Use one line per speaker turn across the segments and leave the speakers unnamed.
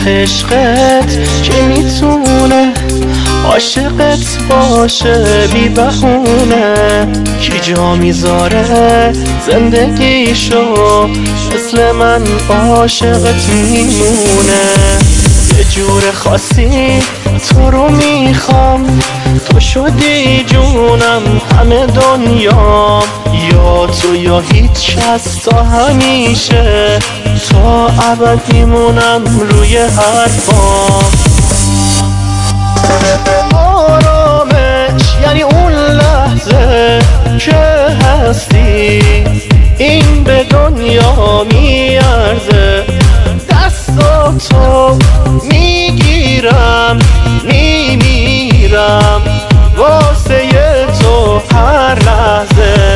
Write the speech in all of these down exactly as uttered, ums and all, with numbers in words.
عشقت که میتونه عاشقت باشه بی بهونه، کی جا میذاره زندگیشو مثل من عاشقت میمونه. یه جور خاصی تو رو میخوام، تو شدی جونم همه دنیام، یا تو یا هیچ کس تا همیشه، تا ابد میمونم روی حرفام. آرامش یعنی اون لحظه که هستی، این به دنیا میارزه. دستاتو میگیرم میمیرم واسه تو هر لحظه.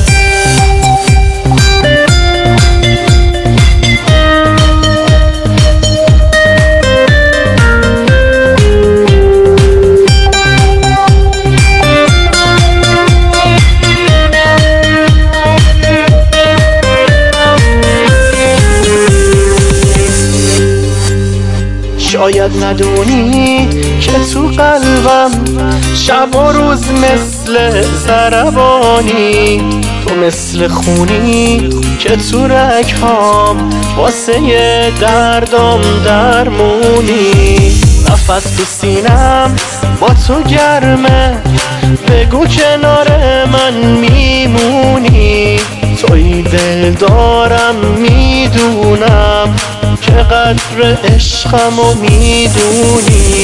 شاید ندونی که تو قلبم شب و روز مثل ضربانی، تو مثل خونی که تو رگهام واسه دردم درمونی. نفس تو سینم با تو گرمه، بگو کنار من میمونی. توی دل دارم میدونم که قدر عشقمو میدونی.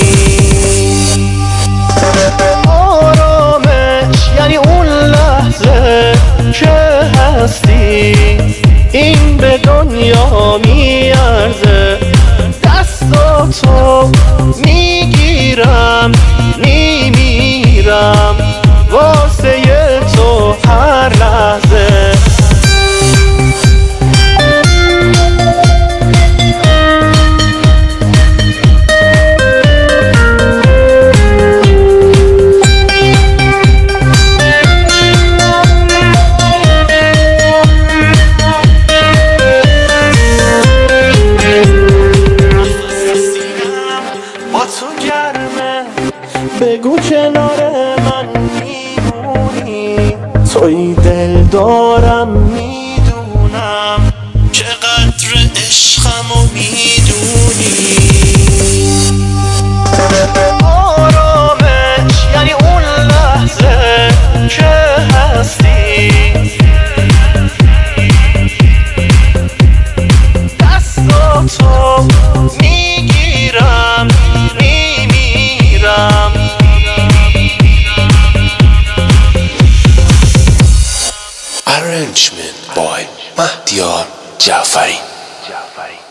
آرامش یعنی اون لحظه که هستی، این به دنیا میارزه. دستاتو میگیرم میمیرم واسه تو هر لحظه. بگو کنار من میمونی. توی دل دارم میدونم که قدر عشقمو میدونی. آرامش یعنی اون لحظه که هستی، دستاتو میگیرم میمیرم.
Arrangement by Mahdiar Jafari.